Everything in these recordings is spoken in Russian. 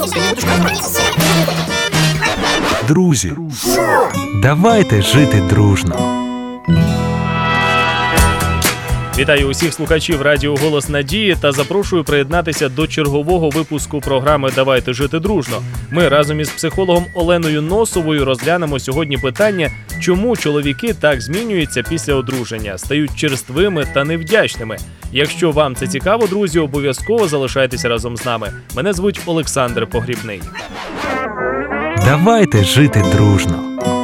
Друзі, давайте жити дружно. Вітаю усіх слухачів радіо «Голос Надії» та запрошую приєднатися до чергового випуску програми «Давайте жити дружно». Ми разом із психологом Оленою Носовою розглянемо сьогодні питання, чому чоловіки так змінюються після одруження, стають черствими та невдячними. Якщо вам це цікаво, друзі, обов'язково залишайтеся разом з нами. Мене звуть Олександр Погрібний. Давайте жити дружно.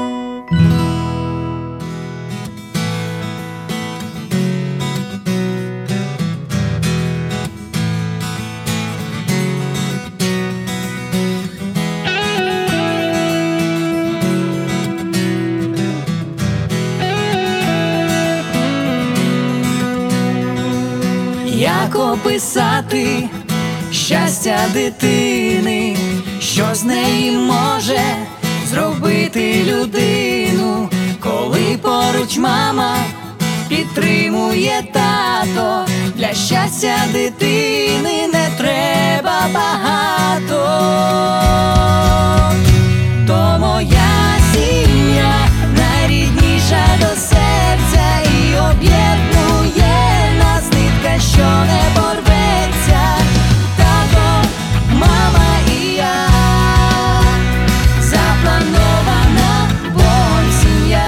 Як описати щастя дитини, що з неї може зробити людину, коли поруч мама підтримує тато, для щастя дитини не треба багато. То моя сім'я найрідніша до серця і об'єднує нас нитка, що не порветься. Тато, мама і я, запланована Богом сім'я.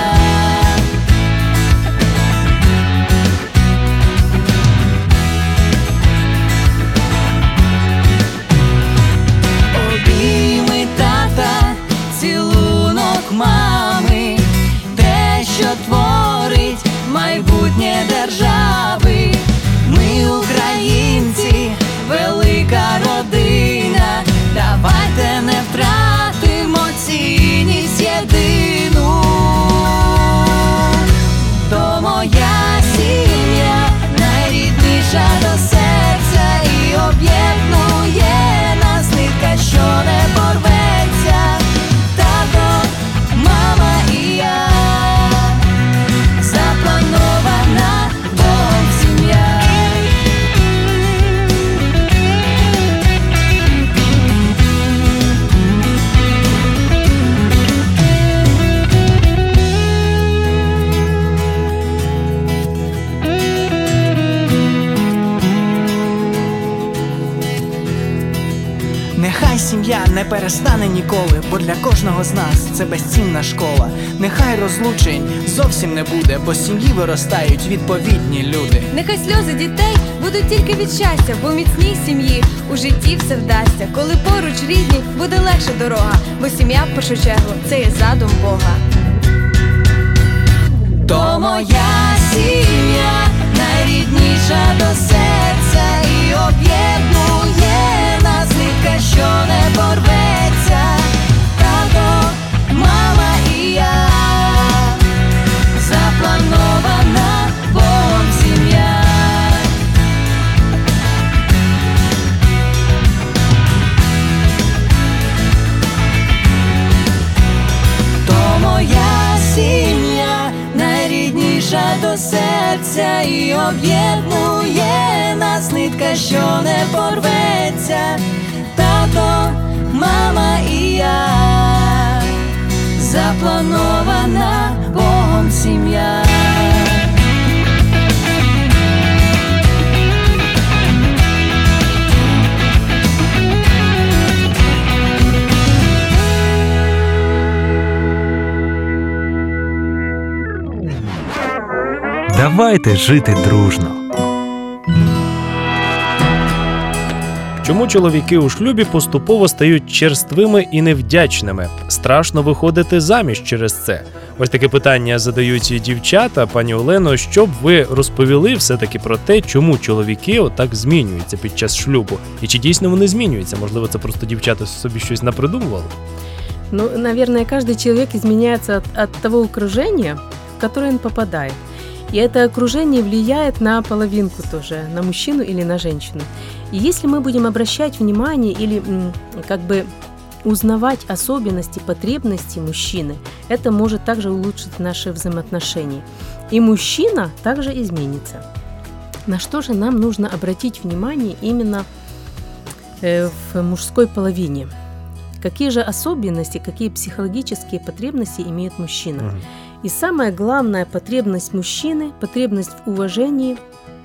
Обійми тата, цілунок мами, те, що творить майбутнє держави. Ми українці, велика родина, давайте не втратимо цінність єдину. То моя сім'я найрідніша до серця і об'єднує нас нитка, що не порветься. Тато, мама і я, запланована Богом сім'я. Нехай сім'я не перестане ніколи, бо для кожного з нас це безцінна школа. Нехай розлучень зовсім не буде, бо з сім'ї виростають відповідні люди. Нехай сльози дітей будуть тільки від щастя, бо в міцній сім'ї у житті все вдасться. Коли поруч рідні, буде легша дорога, бо сім'я в першу чергу це є задум Бога. То моя сім'я найрідніша до серця і об'єднує нас нитка, що не порветься. Тато, мама і я, запланована Богом сім'я. То моя сім'я найрідніша до серця і об'єднує нас нитка, що не порветься. Тато, мама і я, запланована Богом сім'я. Давайте жити дружно. Чому чоловіки у шлюбі поступово стають черствими і невдячними? Страшно виходити заміж через це. Ось таке питання задають і дівчата. Пані Олено, що б ви розповіли все-таки про те, чому чоловіки отак змінюються під час шлюбу? І чи дійсно вони змінюються? Можливо, це просто дівчата собі щось напридумували? Ну, наверное, каждый человек изменяется от того окружения, в которое он попадает. И это окружение влияет на половинку тоже, на мужчину или на женщину. И если мы будем обращать внимание или как бы узнавать особенности, потребности мужчины, это может также улучшить наши взаимоотношения. И мужчина также изменится. На что же нам нужно обратить внимание именно в мужской половине? какие же особенности, какие психологические потребности имеет мужчина. И самая главная потребность мужчины – потребность в уважении.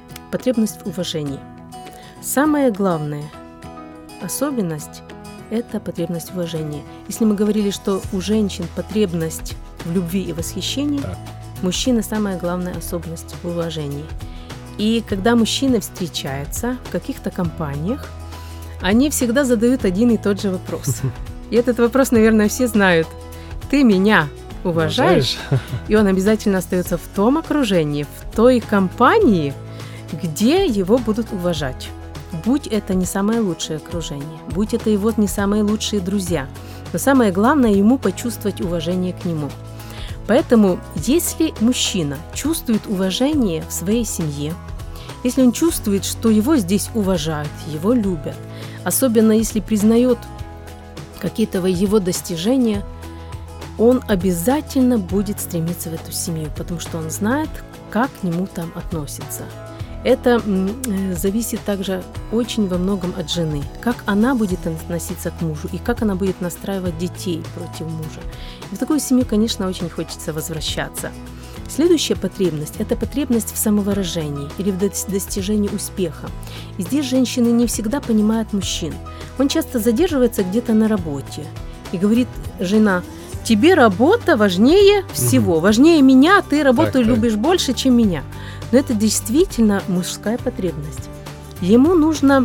Самая главная особенность – это потребность в уважении. Если мы говорили, что у женщин потребность в любви и восхищении, мужчины самая главная особенность в уважении. И когда мужчины встречаются в каких-то компаниях, они всегда задают один и тот же вопрос. И этот вопрос, наверное, все знают. Ты меня уважаешь? И он обязательно остается в том окружении, в той компании, где его будут уважать. Будь это не самое лучшее окружение, будь это его не самые лучшие друзья, но самое главное ему почувствовать уважение к нему. Поэтому, если мужчина чувствует уважение в своей семье, если он чувствует, что его здесь уважают, его любят, особенно если признает какие-то его достижения, он обязательно будет стремиться в эту семью, потому что он знает, как к нему там относятся. Это зависит также очень во многом от жены, как она будет относиться к мужу и как она будет настраивать детей против мужа. И в такую семью, конечно, очень хочется возвращаться. Следующая потребность – это потребность в самовыражении или в достижении успеха. И здесь женщины не всегда понимают мужчин. Он часто задерживается где-то на работе и говорит: жена, тебе работа важнее всего, важнее меня, ты работу любишь больше, чем меня. Но это действительно мужская потребность. Ему нужно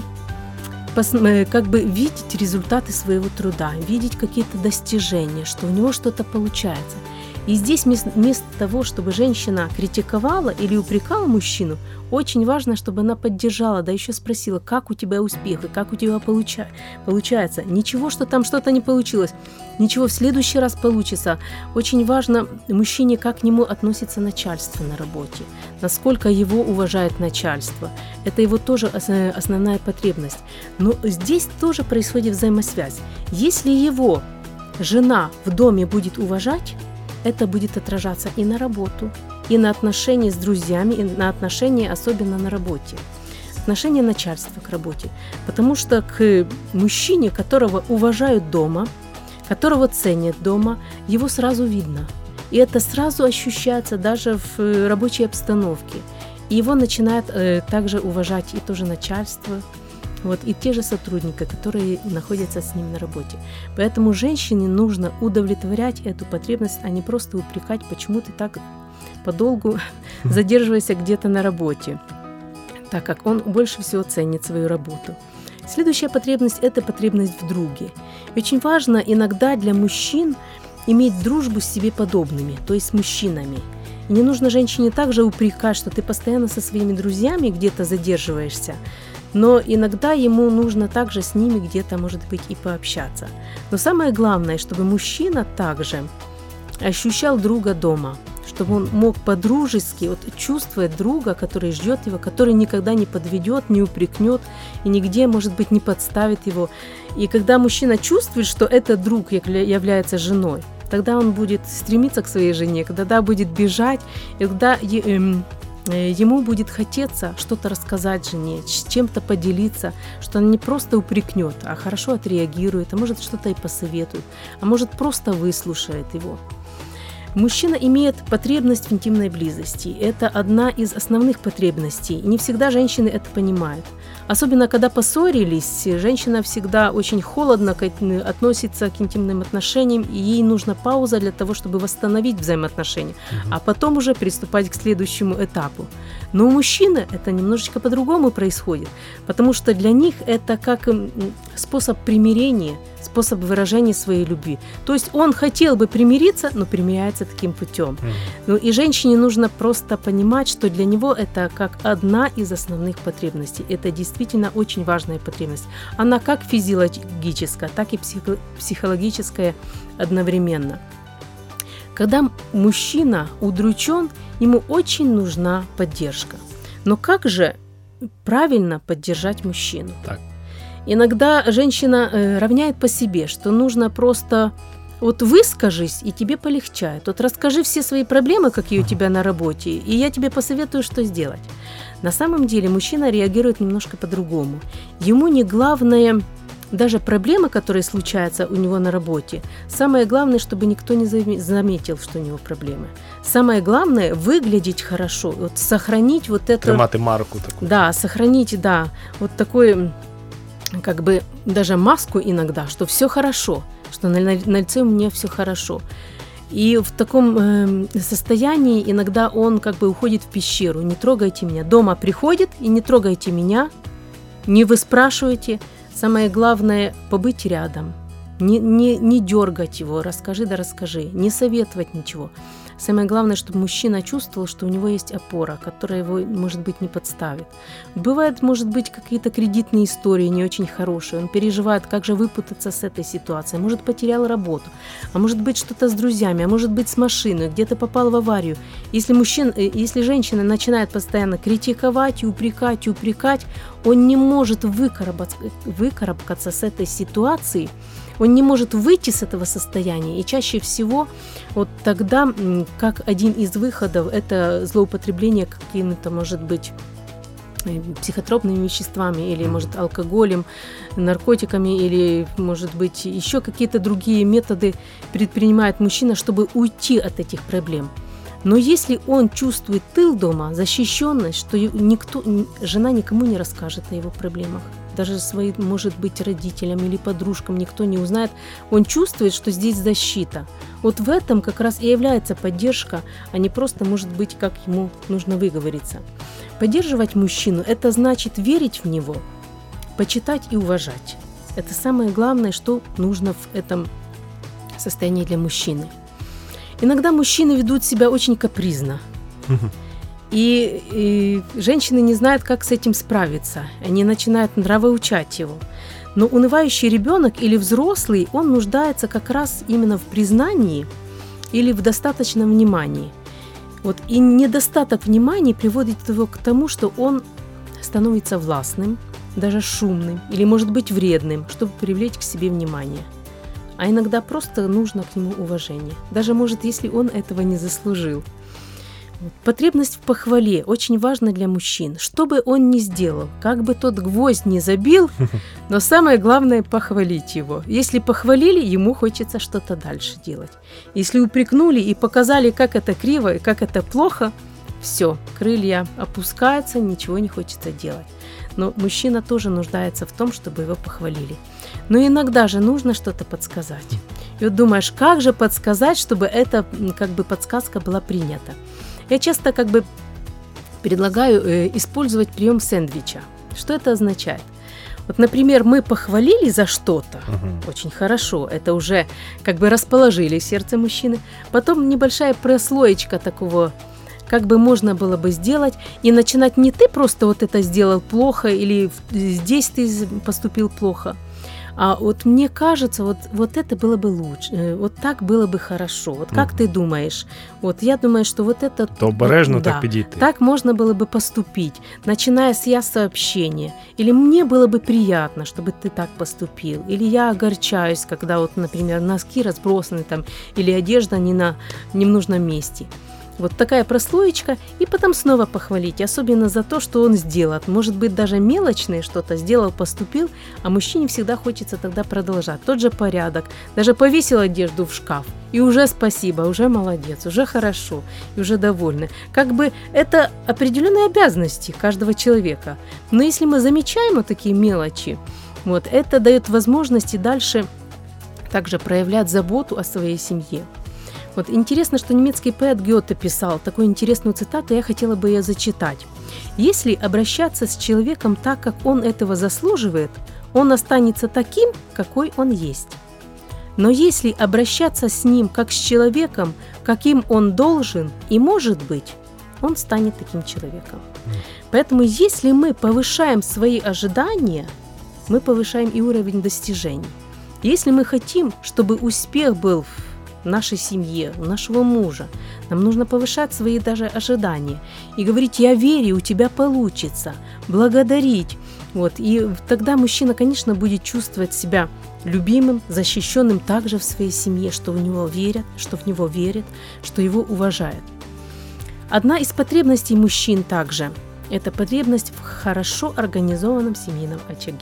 видеть результаты своего труда, видеть какие-то достижения, что у него что-то получается. И здесь вместо того, чтобы женщина критиковала или упрекала мужчину, очень важно, чтобы она поддержала, да еще спросила, как у тебя успехи, как у тебя получается. Ничего, что там что-то не получилось, ничего, в следующий раз получится. Очень важно мужчине, как к нему относится начальство на работе, насколько его уважает начальство. Это его тоже основная потребность. Но здесь тоже происходит взаимосвязь. Если его жена в доме будет уважать, это будет отражаться и на работу, и на отношения с друзьями, и на отношения особенно на работе. Отношение начальства к работе. Потому что к мужчине, которого уважают дома, которого ценят дома, его сразу видно. И это сразу ощущается даже в рабочей обстановке. И его начинает также уважать и тоже начальство, и те же сотрудники, которые находятся с ним на работе. Поэтому женщине нужно удовлетворять эту потребность, а не просто упрекать, почему ты так подолгу задерживаешься где-то на работе, так как он больше всего ценит свою работу. Следующая потребность – это потребность в друге. Очень важно иногда для мужчин иметь дружбу с себе подобными, то есть с мужчинами. И не нужно женщине также упрекать, что ты постоянно со своими друзьями где-то задерживаешься, но иногда ему нужно также с ними где-то, может быть, и пообщаться. Но самое главное, чтобы мужчина также ощущал друга дома, чтобы он мог по-дружески чувствовать друга, который ждет его, который никогда не подведет, не упрекнет и нигде, может быть, не подставит его. И когда мужчина чувствует, что этот друг является женой, тогда он будет стремиться к своей жене, когда будет бежать, и когда ему будет хотеться что-то рассказать жене, с чем-то поделиться, что она не просто упрекнет, а хорошо отреагирует, а может что-то и посоветует, а может просто выслушает его. Мужчина имеет потребность в интимной близости. Это одна из основных потребностей. И не всегда женщины это понимают. Особенно, когда поссорились, женщина всегда очень холодно относится к интимным отношениям, и ей нужна пауза для того, чтобы восстановить взаимоотношения, а потом уже приступать к следующему этапу. Но у мужчины это немножечко по-другому происходит, потому что для них это как способ примирения, способ выражения своей любви. То есть он хотел бы примириться, но примиряется таким путем. Ну, и женщине нужно просто понимать, что для него это как одна из основных потребностей. Это действительно очень важная потребность. Она как физиологическая, так и психологическая одновременно. Когда мужчина удручен, ему очень нужна поддержка. Но как же правильно поддержать мужчину? Так. Иногда женщина равняет по себе, что нужно просто выскажись, и тебе полегчает. Расскажи все свои проблемы, какие у тебя на работе, и я тебе посоветую, что сделать. На самом деле мужчина реагирует немножко по-другому. Ему не главное даже проблемы, которые случаются у него на работе, самое главное, чтобы никто не заметил, что у него проблемы. Самое главное – выглядеть хорошо, вот сохранить вот это… Тримати марку таку. Да, сохранить, да, вот такой, как бы, даже маску иногда, что все хорошо, что на лице у меня все хорошо. И в таком состоянии иногда он как бы уходит в пещеру, не трогайте меня. Дома приходит и не трогайте меня, не вы спрашиваете. Самое главное – побыть рядом, не дергать его, расскажи да расскажи, не советовать ничего. Самое главное, чтобы мужчина чувствовал, что у него есть опора, которая его, может быть, не подставит. Бывают, может быть, какие-то кредитные истории не очень хорошие. Он переживает, как же выпутаться с этой ситуацией. Может, потерял работу, а может быть, что-то с друзьями, а может быть, с машиной, где-то попал в аварию. Если женщина начинает постоянно критиковать и упрекать, он не может выкарабкаться с этой ситуации, он не может выйти с этого состояния. И чаще всего вот тогда, как один из выходов, это злоупотребление какими-то, может быть, психотропными веществами или, может, алкоголем, наркотиками или, может быть, еще какие-то другие методы предпринимает мужчина, чтобы уйти от этих проблем. Но если он чувствует тыл дома, защищенность, что жена никому не расскажет о его проблемах, даже своим, может быть, родителям или подружкам никто не узнает, он чувствует, что здесь защита. Вот в этом как раз и является поддержка, а не просто, может быть, как ему нужно выговориться. Поддерживать мужчину – это значит верить в него, почитать и уважать. Это самое главное, что нужно в этом состоянии для мужчины. Иногда мужчины ведут себя очень капризно. И женщины не знают, как с этим справиться. Они начинают нравоучать его. Но унывающий ребенок или взрослый, он нуждается как раз именно в признании или в достаточном внимании. Вот. И недостаток внимания приводит его к тому, что он становится властным, даже шумным или, может быть, вредным, чтобы привлечь к себе внимание. А иногда просто нужно к нему уважение, даже, может, если он этого не заслужил. Потребность в похвале очень важна для мужчин. Что бы он ни сделал, как бы тот гвоздь не забил, но самое главное – похвалить его. Если похвалили, ему хочется что-то дальше делать. Если упрекнули и показали, как это криво и как это плохо, все, крылья опускаются, ничего не хочется делать. Но мужчина тоже нуждается в том, чтобы его похвалили. Но иногда же нужно что-то подсказать. И вот думаешь, как же подсказать, чтобы эта как бы подсказка была принята. Я часто как бы предлагаю использовать прием сэндвича. Что это означает? Вот, например, мы похвалили за что-то, очень хорошо, это уже как бы расположили сердце мужчины. Потом небольшая прослоечка такого, как бы можно было бы сделать, и начинать не ты просто вот это сделал плохо, или здесь ты поступил плохо, а вот мне кажется, вот это было бы лучше, вот так было бы хорошо. Вот как ты думаешь? Вот я думаю, что вот это… То обережно так підійти. Так можно было бы поступить, начиная с я-сообщения. Или мне было бы приятно, чтобы ты так поступил. Или я огорчаюсь, когда вот, например, носки разбросаны там, или одежда не в нужном месте. Вот такая прослоечка, и потом снова похвалить, особенно за то, что он сделал. Может быть, даже мелочное что-то сделал, поступил, а мужчине всегда хочется тогда продолжать. Тот же порядок, даже повесил одежду в шкаф, и уже спасибо, уже молодец, уже хорошо, и уже довольны. Как бы это определенные обязанности каждого человека. Но если мы замечаем вот такие мелочи, вот, это дает возможность и дальше также проявлять заботу о своей семье. Вот интересно, что немецкий поэт Гёте писал такую интересную цитату, я хотела бы ее зачитать. «Если обращаться с человеком так, как он этого заслуживает, он останется таким, какой он есть. Но если обращаться с ним как с человеком, каким он должен и может быть, он станет таким человеком». Поэтому если мы повышаем свои ожидания, мы повышаем и уровень достижений. Если мы хотим, чтобы успех был в нашей семье, у нашего мужа, нам нужно повышать свои даже ожидания и говорить: я верю, у тебя получится, благодарить. Вот. И тогда мужчина, конечно, будет чувствовать себя любимым, защищенным также в своей семье, что в него верят, что его уважают. Одна из потребностей мужчин также – это потребность в хорошо организованном семейном очаге.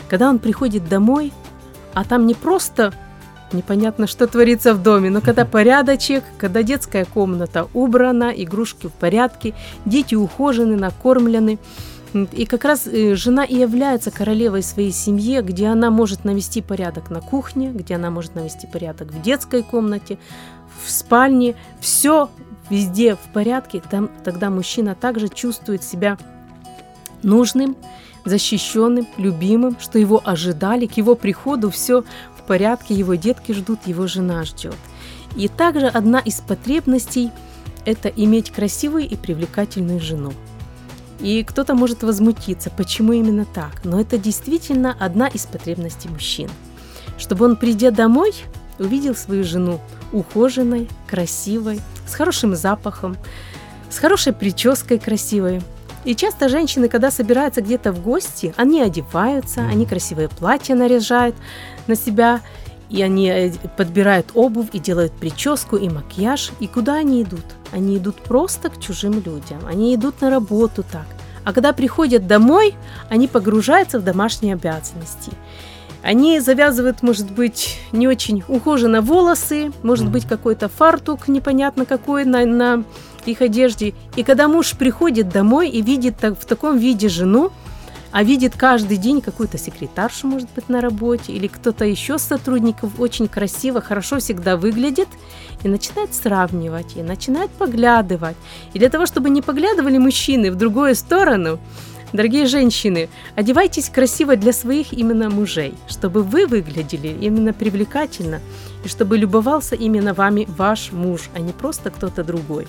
Когда он приходит домой, а там не просто непонятно, что творится в доме, но когда порядочек, когда детская комната убрана, игрушки в порядке, дети ухожены, накормлены. И как раз жена и является королевой своей семьи, где она может навести порядок на кухне, где она может навести порядок в детской комнате, в спальне, все везде в порядке, тогда мужчина также чувствует себя нужным, защищенным, любимым, что его ожидали, к его приходу все в порядке, его детки ждут, его жена ждет. И также одна из потребностей – это иметь красивую и привлекательную жену. И кто-то может возмутиться, почему именно так, но это действительно одна из потребностей мужчин. Чтобы он, придя домой, увидел свою жену ухоженной, красивой, с хорошим запахом, с хорошей прической красивой. И часто женщины, когда собираются где-то в гости, они одеваются, они красивые платья наряжают на себя, и они подбирают обувь и делают прическу и макияж. И куда они идут? Они идут просто к чужим людям, они идут на работу так. А когда приходят домой, они погружаются в домашние обязанности. Они завязывают, может быть, не очень ухоженно волосы, может быть, какой-то фартук непонятно какой на их одежде. И когда муж приходит домой и видит в таком виде жену, а видит каждый день какую-то секретаршу, может быть, на работе, или кто-то еще из сотрудников очень красиво, хорошо всегда выглядит, и начинает сравнивать, и начинает поглядывать. И для того, чтобы не поглядывали мужчины в другую сторону, дорогие женщины, одевайтесь красиво для своих именно мужей, чтобы вы выглядели именно привлекательно, и чтобы любовался именно вами ваш муж, а не просто кто-то другой.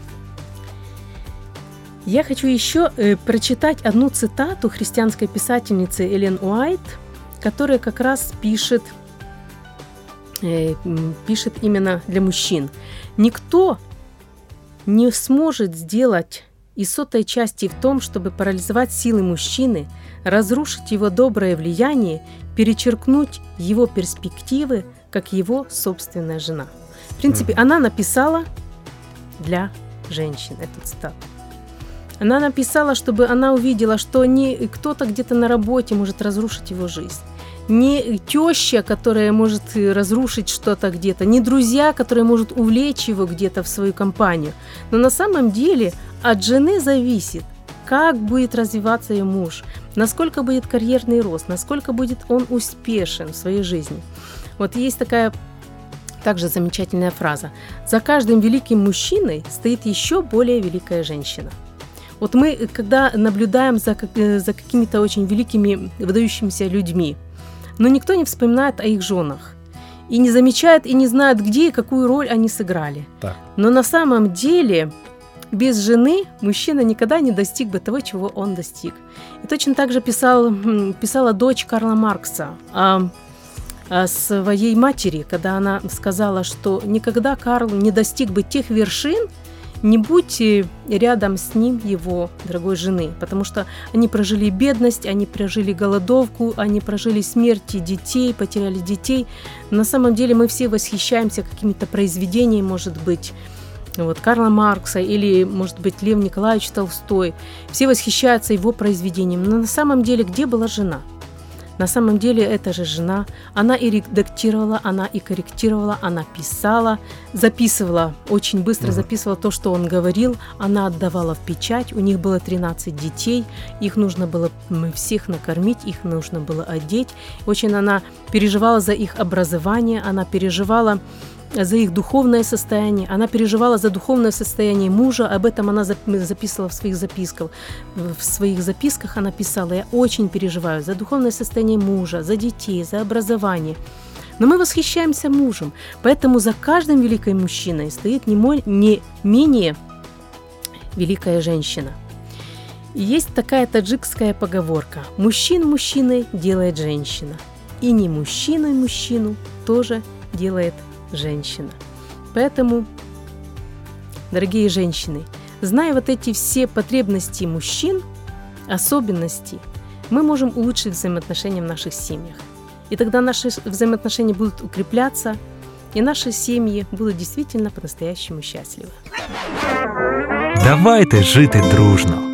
Я хочу еще прочитать одну цитату христианской писательницы Эллен Уайт, которая как раз пишет именно для мужчин. Никто не сможет сделать и сотой части в том, чтобы парализовать силы мужчины, разрушить его доброе влияние, перечеркнуть его перспективы, как его собственная жена. В принципе, она написала для женщин эту цитату. Она написала, чтобы она увидела, что не кто-то где-то на работе может разрушить его жизнь, не теща, которая может разрушить что-то где-то, не друзья, которые могут увлечь его где-то в свою компанию. Но на самом деле от жены зависит, как будет развиваться ее муж, насколько будет карьерный рост, насколько будет он успешен в своей жизни. Вот есть такая также замечательная фраза: «За каждым великим мужчиной стоит еще более великая женщина». Вот мы, когда наблюдаем за какими-то очень великими, выдающимися людьми, но никто не вспоминает о их женах. И не замечает, и не знает, где и какую роль они сыграли. Так. Но на самом деле без жены мужчина никогда не достиг бы того, чего он достиг. И точно так же писала дочь Карла Маркса о своей матери, когда она сказала, что никогда Карл не достиг бы тех вершин, не будь рядом с ним его дорогой жены, потому что они прожили бедность, они прожили голодовку, они прожили смерти детей, потеряли детей. На самом деле мы все восхищаемся какими-то произведениями, может быть, вот, Карла Маркса или, может быть, Лев Николаевич Толстой. Все восхищаются его произведением, но на самом деле где была жена? На самом деле эта же жена, она и редактировала, она и корректировала, она писала, записывала, очень быстро записывала то, что он говорил, она отдавала в печать, у них было 13 детей, их нужно было всех накормить, их нужно было одеть. Очень она переживала за их образование, она переживала за их духовное состояние, она переживала за духовное состояние мужа, об этом она записывала в своих записках. В своих записках она писала: «Я очень переживаю за духовное состояние мужа, за детей, за образование». Но мы восхищаемся мужем, поэтому за каждым великим мужчиной стоит не менее великая женщина. И есть такая таджикская поговорка: «Мужчин мужчиной делает женщина, и не мужчину мужчину тоже делает женщина». Поэтому, дорогие женщины, зная вот эти все потребности мужчин, особенности, мы можем улучшить взаимоотношения в наших семьях. И тогда наши взаимоотношения будут укрепляться, и наши семьи будут действительно по-настоящему счастливы. Давайте жити дружно.